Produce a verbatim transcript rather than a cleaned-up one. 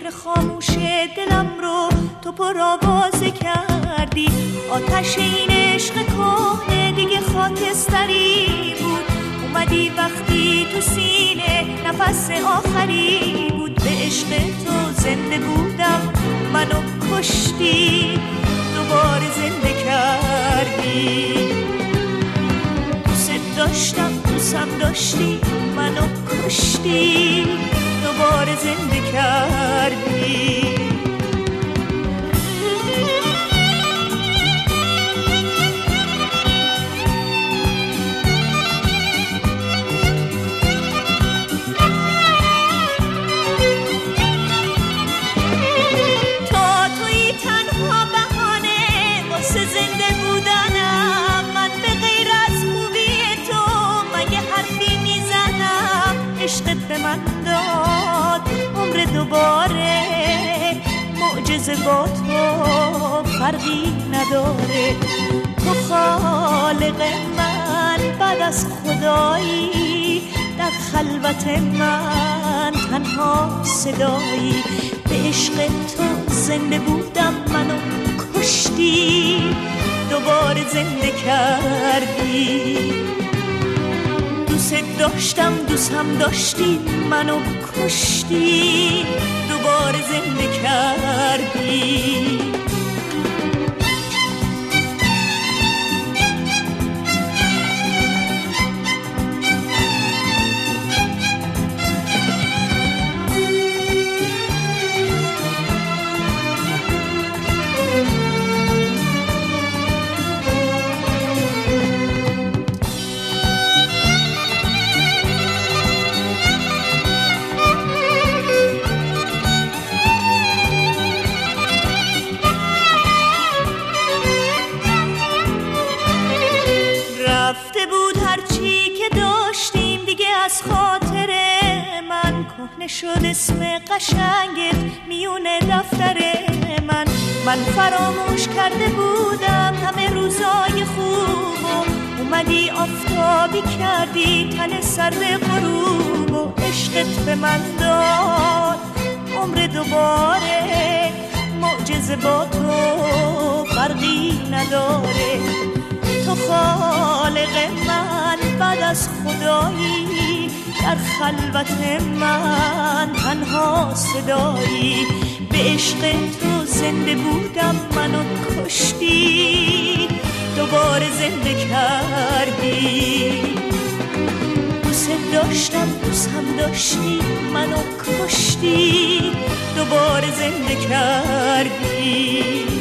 فکر خاموش دلم رو تو پر آوازه کردی. آتش این عشق کهنه دیگه خاکستری بود. اومدی وقتی تو سینه نفس آخری بود. به عشق تو زنده بودم منو کشتی دوباره زنده کردی. دوست داشتم دوستم داشتی منو کشتی دوباره زنده کردی. عشقت به من داد عمر دوباره، معجزه با تو فرقی نداره. تو خالق من بعد از خدایی، در خلوت من تنها صدایی. به عشق تو زنده بودم منو کشتی دوباره زنده کردی. دوست داشتم دوستم داشتی منو کشتی دوباره زنده کردی. از خاطر من کهنه شد اسم قشنگت میون دفتر من. من فراموش کرده بودم همه روزای خوبو. اومدی آفتابی کردی تن سرد غروب. و عشقت به من داد عمر دوباره، معجزه با تو فرقی نداره. تو خالق من بعد از خدایی، در خلوت من تنها صدایی. به عشق تو زنده بودم منو کشتی دوباره زنده کردی. دوست داشتم دوستم داشتی منو کشتی دوباره زنده کردی.